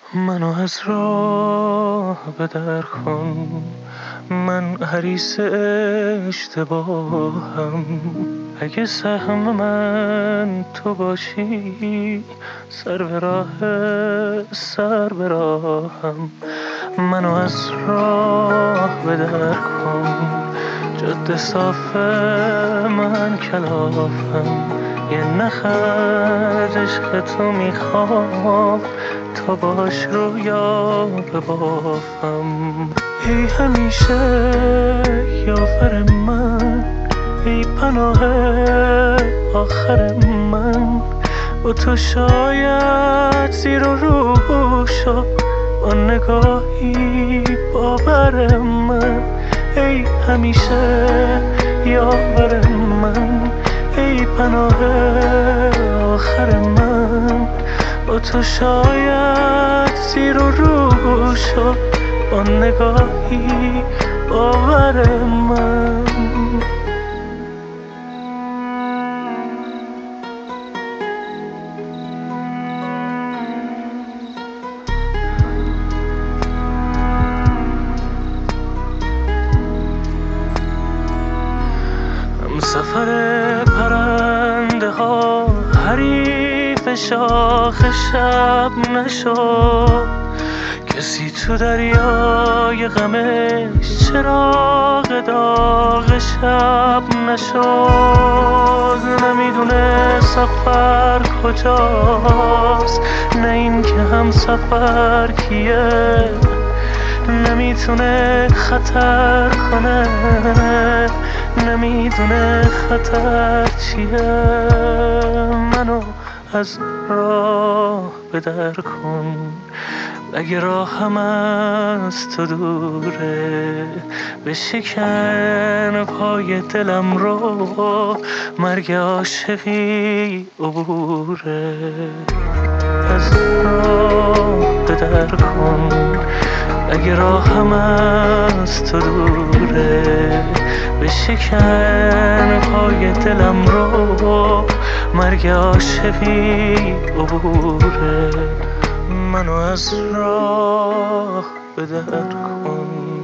منو از راه به در کن، من حریص اشتباهم. اگه سهم من تو باشی، سر به راهم. منو از راه به در کن، جاده صاف من کلافم. یه نخ از عشق تو میخوام، تا باش رویا ببافم. ای همیشه یاور من، ای پناه آخر من. با تو شاید زیر و رو شد، با نگاهی باور من. ای همیشه یاور من، ای پناه آخر من. با تو شاید زیر و رو شد، با نگاهی باور من. سفر پرنده ها حریف شاخ شب نشد. کسی تو دریای غمش چراغ داغ شب نشد. نمیدونه سفر کجاست، نه این که هم سفر کیه. نمیتونه خطر کنه، نمیدونه خطر چیه. منو از راه به در کن، اگه راهم از تو دوره. بشکن پای دلم رو، مرگ عاشقی عبوره. از راه به در کن، اگه راهم از تو دوره. بشکن پای دلم رو، مرگ عاشقی عبوره. منو از راه به در کن.